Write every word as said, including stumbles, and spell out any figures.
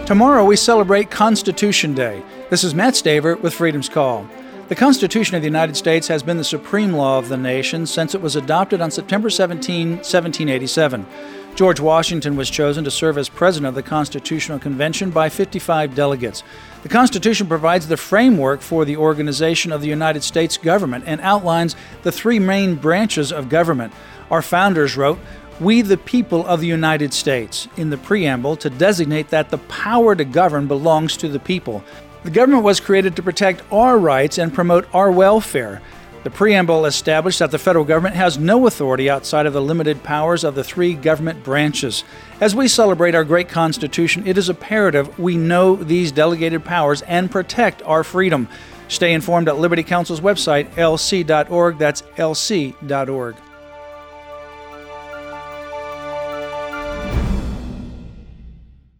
Tomorrow we celebrate Constitution Day. This is Matt Staver with Freedom's Call. The Constitution of the United States has been the supreme law of the nation since it was adopted on September seventeenth, seventeen eighty-seven. George Washington was chosen to serve as president of the Constitutional Convention by fifty-five delegates. The Constitution provides the framework for the organization of the United States government and outlines the three main branches of government. Our founders wrote, "We the people of the United States," in the preamble to designate that the power to govern belongs to the people. The government was created to protect our rights and promote our welfare. The preamble established that the federal government has no authority outside of the limited powers of the three government branches. As we celebrate our great Constitution, it is imperative we know these delegated powers and protect our freedom. Stay informed at Liberty Counsel's website, L C dot org. That's L C dot org.